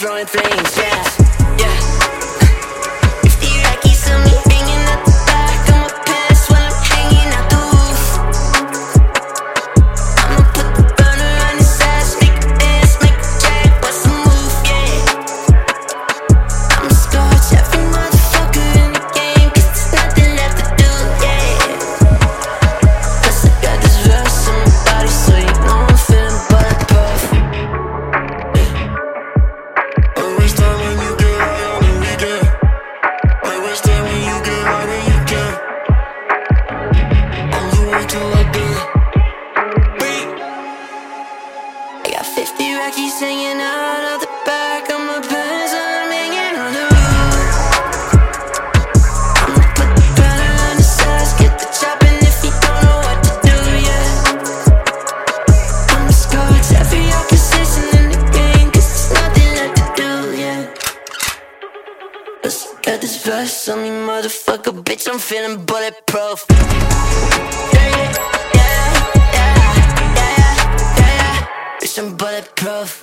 throwing flames, yeah, yeah. 50 Rockies on me, hanging out the back of my pants while I'm hanging out the roof. I'ma put the burner on his ass, make a dance, make a jack, what's the move, yeah. I'ma scorch every motherfucker in the game, 'cause there's nothing left to do, yeah. Plus I got this verse on my body, so you know I'm feeling bulletproof. I wish that when you get high on the weekend. I wish that when you get high when you can. I'm the one till I do. Wait. I got 50 Rockies hanging out of the back of my pants while I'm hanging on the roof. I'ma put the burner on his ass, get the chopping if he don't know what to do, yeah. I'ma scorch every opposition in the game, 'cause there's nothing left to do, yeah. Plus I got this verse on me, motherfucker, bitch, I'm feeling bulletproof. Yeah, yeah, yeah, yeah, yeah, yeah, yeah. Bitch, I'm bulletproof.